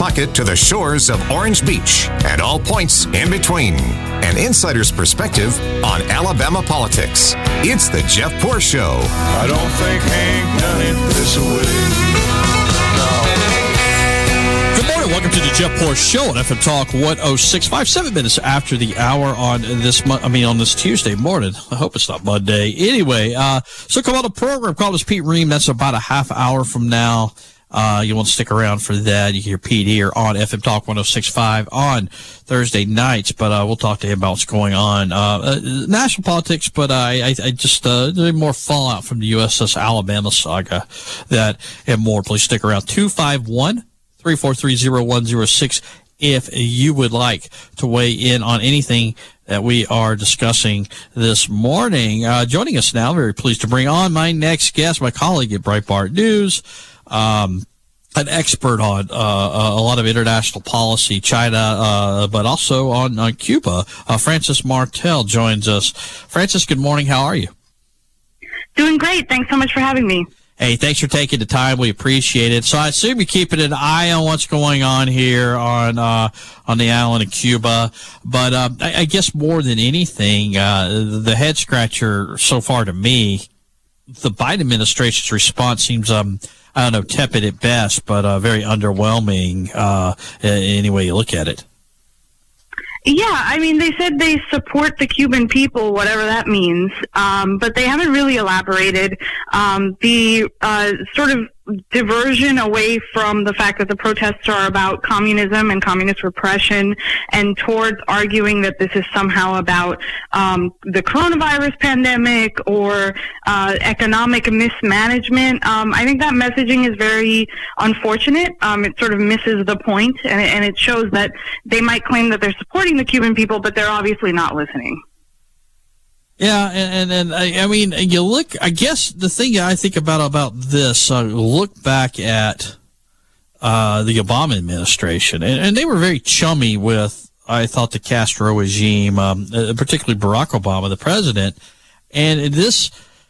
pocket to the shores of Orange Beach and all points in between. An insider's perspective on Alabama politics. It's the Jeff Poor Show. I don't think Hank done it this way. Good morning. Welcome to the Jeff Poor Show on FM Talk 106.5, 7 minutes after the hour on this Tuesday morning. I hope it's not Monday. Anyway, so come on the program. Call us Pete Ream. That's about a half hour from now. You want to stick around for that. You can hear Pete here on FM Talk 106.5 on Thursday nights, but we'll talk to him about what's going on. National politics, but I just there's more fallout from the USS Alabama saga that and more. Please stick around. 251-343-0106 if you would like to weigh in on anything that we are discussing this morning. Joining us now, very pleased to bring on my next guest, my colleague at Breitbart News, an expert on a lot of international policy, China, but also on Cuba. Frances Martel joins us. Frances, good morning. How are you? Doing great. Thanks so much for having me. Hey, thanks for taking the time. We appreciate it. So I assume you're keeping an eye on what's going on here on the island of Cuba. But I guess more than anything, the head scratcher so far to me, the Biden administration's response seems tepid at best, but very underwhelming any way you look at it. Yeah, I mean, they said they support the Cuban people, whatever that means, but they haven't really elaborated. The sort of diversion away from the fact that the protests are about communism and communist repression and towards arguing that this is somehow about the coronavirus pandemic or economic mismanagement. I think that messaging is very unfortunate. It sort of misses the point, and it shows that they might claim that they're supporting the Cuban people, but they're obviously not listening. Yeah, and I mean, you look, I guess the thing I think about this, look back at the Obama administration, and they were very chummy with, I thought, the Castro regime, particularly Barack Obama, the president. And this,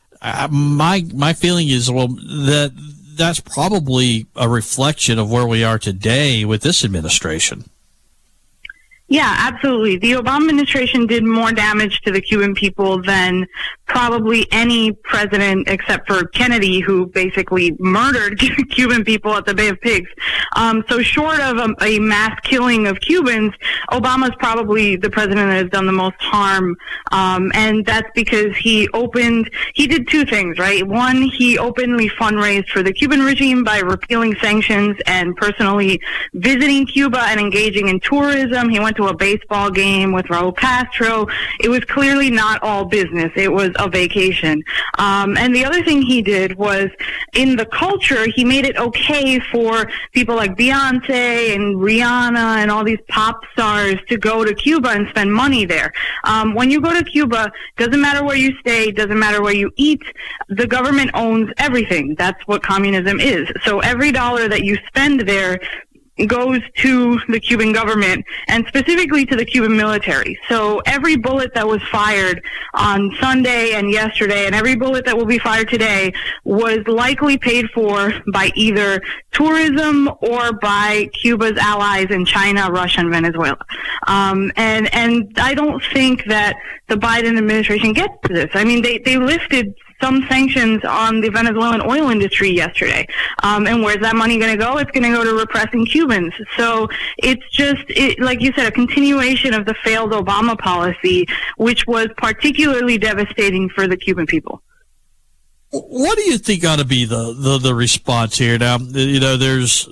my feeling is, well, that's probably a reflection of where we are today with this administration. Yeah, absolutely. The Obama administration did more damage to the Cuban people than probably any president except for Kennedy, who basically murdered Cuban people at the Bay of Pigs. So short of a mass killing of Cubans, Obama's probably the president that has done the most harm. And that's because he did two things, right? One, he openly fundraised for the Cuban regime by repealing sanctions and personally visiting Cuba and engaging in tourism. He went to a baseball game with Raul Castro. It was clearly not all business. It was a vacation. And the other thing he did was, in the culture, he made it okay for people like Beyonce and Rihanna and all these pop stars to go to Cuba and spend money there. When you go to Cuba, doesn't matter where you stay, doesn't matter where you eat, the government owns everything. That's what communism is. So every dollar that you spend there goes to the Cuban government and specifically to the Cuban military. So every bullet that was fired on Sunday and yesterday and every bullet that will be fired today was likely paid for by either tourism or by Cuba's allies in China, Russia, and Venezuela. And I don't think that the Biden administration gets to this. I mean, they lifted some sanctions on the Venezuelan oil industry yesterday. And where's that money going to go? It's going to go to repressing Cubans. So it's just, like you said, a continuation of the failed Obama policy, which was particularly devastating for the Cuban people. What do you think ought to be the response here? Now, you know, there's,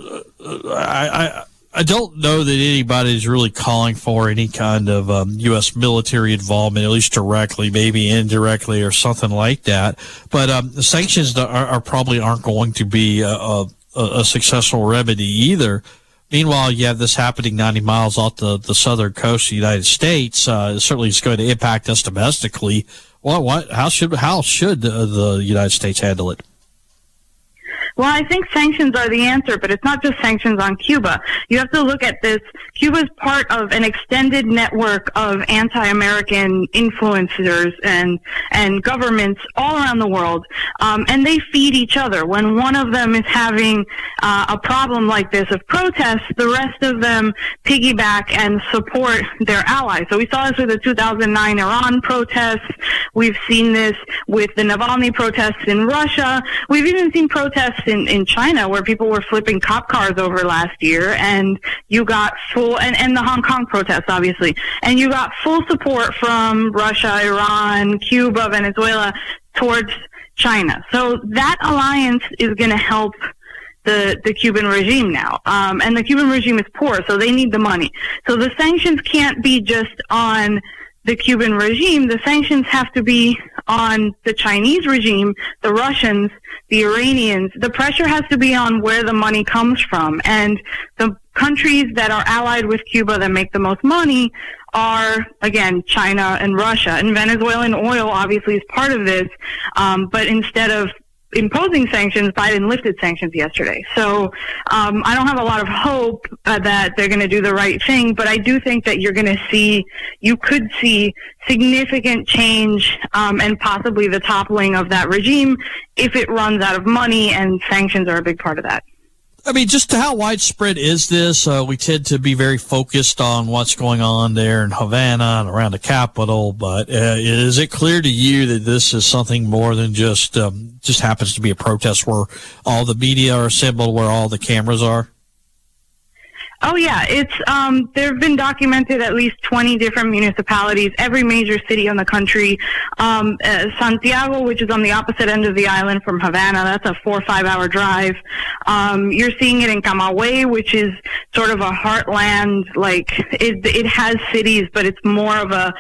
I don't know that anybody's really calling for any kind of U.S. military involvement, at least directly, maybe indirectly or something like that. But the sanctions are probably aren't going to be a successful remedy either. Meanwhile, you have this happening 90 miles off the southern coast of the United States. Certainly, it's going to impact us domestically. How should the United States handle it? Well, I think sanctions are the answer, but it's not just sanctions on Cuba. You have to look at this. Cuba is part of an extended network of anti-American influencers and governments all around the world, and they feed each other. When one of them is having a problem like this of protests, the rest of them piggyback and support their allies. So we saw this with the 2009 Iran protests. We've seen this with the Navalny protests in Russia. We've even seen protests in China where people were flipping cop cars over last year, and you got full, and the Hong Kong protests, obviously, and you got full support from Russia, Iran, Cuba, Venezuela towards China. So that alliance is going to help the Cuban regime now. And the Cuban regime is poor, so they need the money. So the sanctions can't be just on the Cuban regime. The sanctions have to be on the Chinese regime, the Russians, the Iranians. The pressure has to be on where the money comes from. And the countries that are allied with Cuba that make the most money are, again, China and Russia. And Venezuelan oil obviously is part of this. But instead of imposing sanctions, Biden lifted sanctions yesterday. So I don't have a lot of hope that they're going to do the right thing, but I do think that you could see significant change and possibly the toppling of that regime if it runs out of money, and sanctions are a big part of that. I mean, just how widespread is this? We tend to be very focused on what's going on there in Havana and around the Capitol, but is it clear to you that this is something more than just happens to be a protest where all the media are assembled, where all the cameras are? Oh, yeah. It's there have been documented at least 20 different municipalities, every major city in the country. Santiago, which is on the opposite end of the island from Havana, that's a 4 or 5 hour drive. You're seeing it in Camagüey, which is sort of a heartland, like it has cities, but it's more of a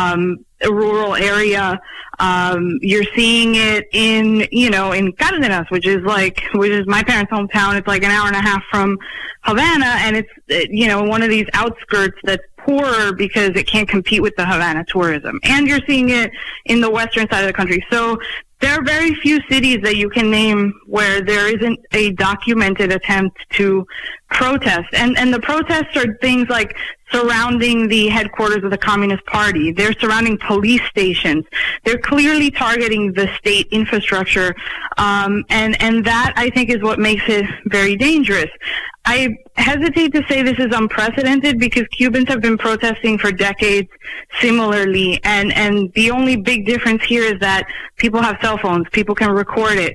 rural area. You're seeing it in Cárdenas, which is my parents' hometown. It's like an hour and a half from Havana, and it's, one of these outskirts that's poorer because it can't compete with the Havana tourism. And you're seeing it in the western side of the country. So there are very few cities that you can name where there isn't a documented attempt to protest. And the protests are things like surrounding the headquarters of the Communist Party. They're surrounding police stations. They're clearly targeting the state infrastructure. And that, I think, is what makes it very dangerous. I hesitate to say this is unprecedented because Cubans have been protesting for decades similarly, and the only big difference here is that people have cell phones, people can record it,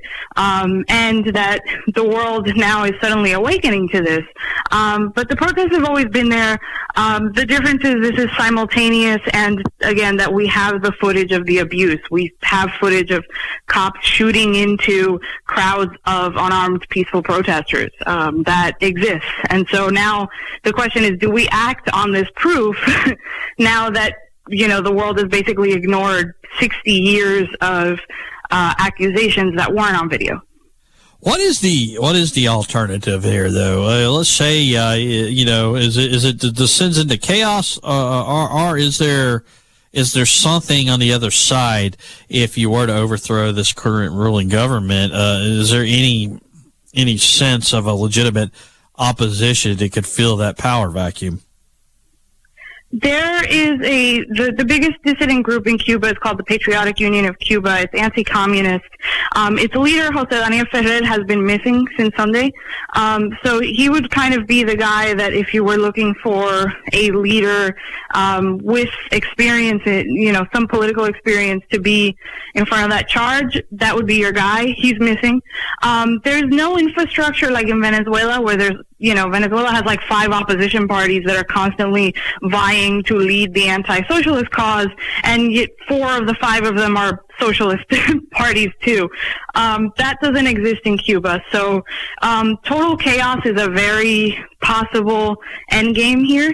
and that the world now is suddenly awakening to this. But the protests have always been there. The difference is this is simultaneous, and again, that we have the footage of the abuse. We have footage of cops shooting into crowds of unarmed, peaceful protesters that exists. And so now the question is, do we act on this proof now that, the world has basically ignored 60 years of accusations that weren't on video? What is the alternative here, though? Let's say, is it descends into chaos, or is there something on the other side if you were to overthrow this current ruling government? Is there any sense of a legitimate opposition that could fill that power vacuum? There is the biggest dissident group in Cuba is called the Patriotic Union of Cuba. It's anti-communist. Its leader, José Daniel Ferrer, has been missing since Sunday. So he would kind of be the guy that if you were looking for a leader with experience, some political experience to be in front of that charge, that would be your guy. He's missing. There's no infrastructure like in Venezuela where there's Venezuela has like 5 opposition parties that are constantly vying to lead the anti-socialist cause, and yet 4 of the 5 of them are socialist parties too. That doesn't exist in Cuba. So total chaos is a very possible endgame here.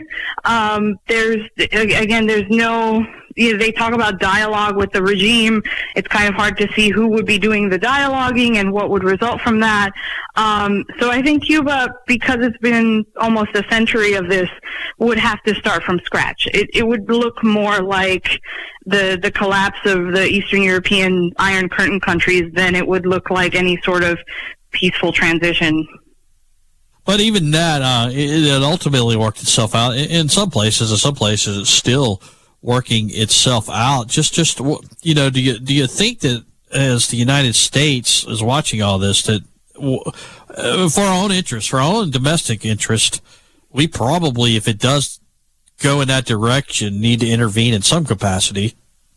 There's no... they talk about dialogue with the regime. It's kind of hard to see who would be doing the dialoguing and what would result from that. So I think Cuba, because it's been almost a century of this, would have to start from scratch. It would look more like the collapse of the Eastern European Iron Curtain countries than it would look like any sort of peaceful transition. But even that, it ultimately worked itself out in some places. In some places, it's still working itself out. Just do you think that as the United States is watching all this, that for our own interest, for our own domestic interest, we probably, if it does go in that direction, need to intervene in some capacity?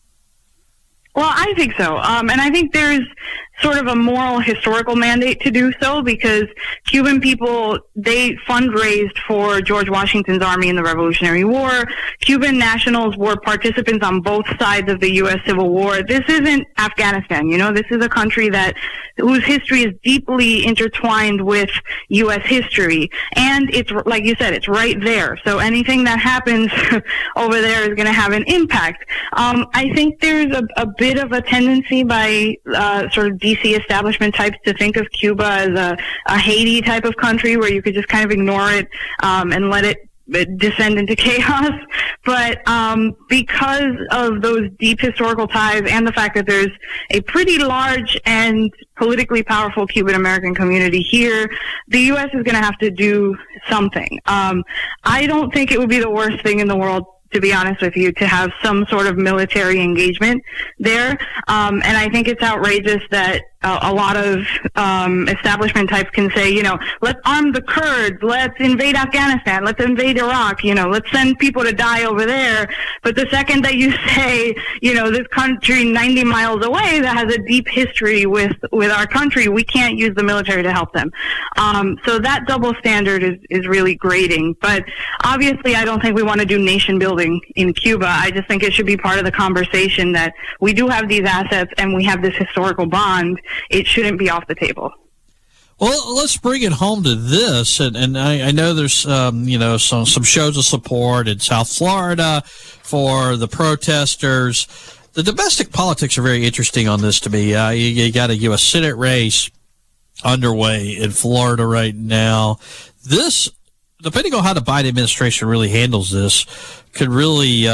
Well, I think so. And I think there's sort of a moral historical mandate to do so, because Cuban people, they fundraised for George Washington's army in the Revolutionary War. Cuban nationals were participants on both sides of the U.S. Civil War. This isn't Afghanistan, this is a country whose history is deeply intertwined with U.S. history. And it's, like you said, it's right there. So anything that happens over there is going to have an impact. I think there's a bit of a tendency by sort of DC establishment types to think of Cuba as a Haiti type of country where you could just kind of ignore it and let it descend into chaos. But because of those deep historical ties and the fact that there's a pretty large and politically powerful Cuban American community here, the U.S. is going to have to do something. I don't think it would be the worst thing in the world, to be honest with you, to have some sort of military engagement there. And I think it's outrageous that a lot of establishment types can say, let's arm the Kurds, let's invade Afghanistan, let's invade Iraq, let's send people to die over there. But the second that you say, this country 90 miles away that has a deep history with our country, we can't use the military to help them. So that double standard is really grating. But obviously, I don't think we want to do nation building in Cuba. I just think it should be part of the conversation that we do have these assets and we have this historical bond. It shouldn't be off the table. Well, let's bring it home to this, and I know there's some shows of support in South Florida for the protesters. The domestic politics are very interesting on this to me. You got a U.S. Senate race underway in Florida right now. This, depending on how the Biden administration really handles this, could really,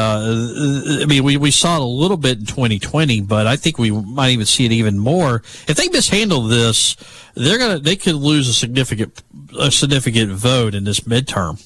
we saw it a little bit in 2020, but I think we might even see it even more. If they mishandle this, they could lose a significant vote in this midterm.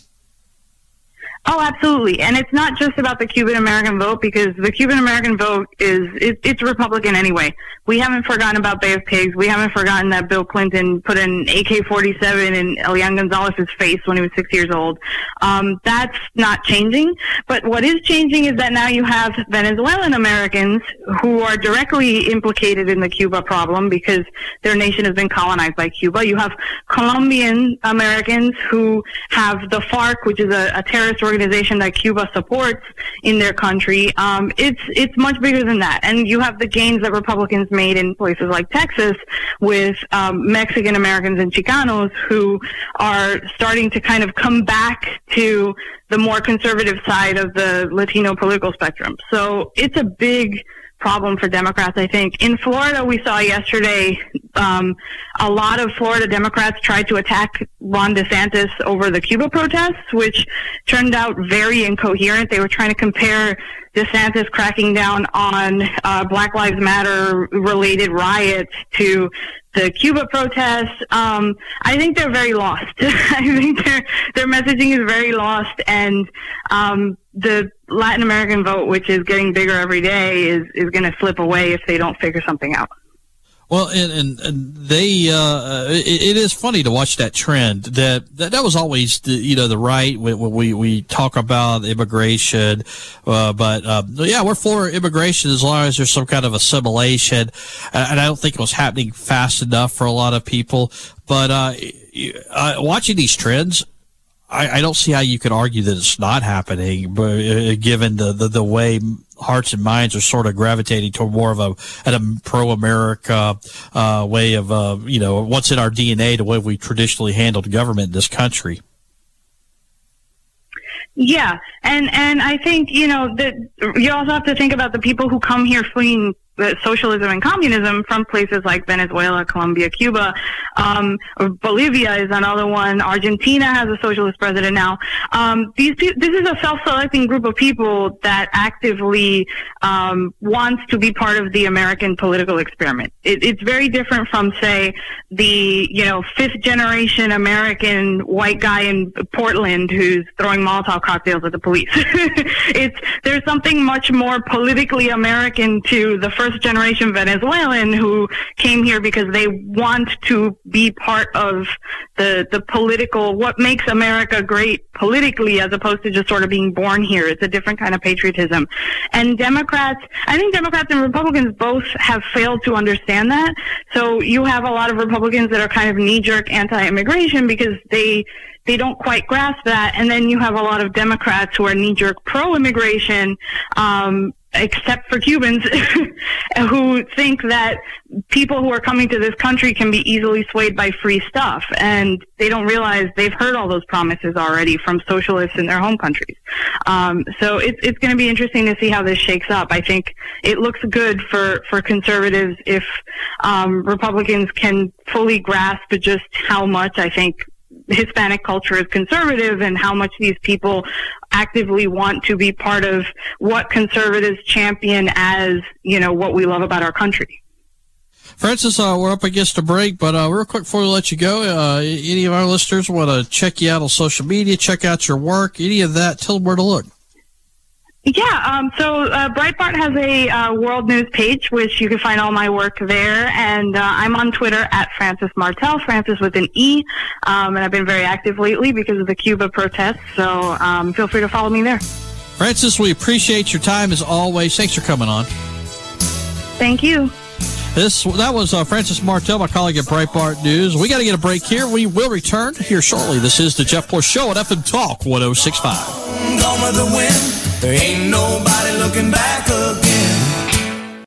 Oh, absolutely. And it's not just about the Cuban American vote, because the Cuban American vote it's Republican anyway. We haven't forgotten about Bay of Pigs. We haven't forgotten that Bill Clinton put an AK-47 in Elian Gonzalez's face when he was 6 years old. That's not changing. But what is changing is that now you have Venezuelan Americans who are directly implicated in the Cuba problem because their nation has been colonized by Cuba. You have Colombian Americans who have the FARC, which is a terrorist organization that Cuba supports in their country. It's much bigger than that. And you have the gains that Republicans made in places like Texas with Mexican Americans and Chicanos who are starting to kind of come back to the more conservative side of the Latino political spectrum. So it's a big problem for Democrats, I think. In Florida, we saw yesterday a lot of Florida Democrats tried to attack Ron DeSantis over the Cuba protests, which turned out very incoherent. They were trying to compare DeSantis cracking down on Black Lives Matter related riots to the Cuba protests. I think they're very lost. I think their messaging is very lost, and the Latin American vote, which is getting bigger every day, is going to slip away if they don't figure something out. Well, and they it is funny to watch that trend. That was always the right when we talk about immigration, but we're for immigration as long as there's some kind of assimilation, and I don't think it was happening fast enough for a lot of people. But watching these trends, I don't see how you could argue that it's not happening, but given the way hearts and minds are sort of gravitating toward more of a pro-America way of what's in our DNA, the way we traditionally handled government in this country. Yeah, and I think that you also have to think about the people who come here fleeing socialism and communism from places like Venezuela, Colombia, Cuba. Bolivia is another one. Argentina has a socialist president now. This is a self-selecting group of people that actively wants to be part of the American political experiment. It's very different from, say, the fifth generation American white guy in Portland who's throwing Molotov cocktails at the police. There's something much more politically American to the first generation Venezuelan who came here because they want to be part of the political, what makes America great politically, as opposed to just sort of being born here. It's a different kind of patriotism. And I think Democrats and Republicans both have failed to understand that. So you have a lot of Republicans that are kind of knee-jerk anti-immigration because they don't quite grasp that. And then you have a lot of Democrats who are knee-jerk pro-immigration, except for Cubans, who think that people who are coming to this country can be easily swayed by free stuff. And they don't realize they've heard all those promises already from socialists in their home countries. So it's going to be interesting to see how this shakes up. I think it looks good for conservatives if Republicans can fully grasp just how much, I think, Hispanic culture is conservative and how much these people actively want to be part of what conservatives champion as, what we love about our country. Frances, we're up against a break, but real quick before we let you go, any of our listeners want to check you out on social media, check out your work, any of that, tell them where to look. Yeah, so Breitbart has a world news page, which you can find all my work there, and I'm on Twitter at Frances Martel, Frances with an E, and I've been very active lately because of the Cuba protests, so feel free to follow me there. Frances, we appreciate your time as always. Thanks for coming on. Thank you. That was Frances Martel, my colleague at Breitbart News. We got to get a break here. We will return here shortly. This is the Jeff Poor Show at FM Talk 106.5. Gone with the wind. There ain't nobody looking back again.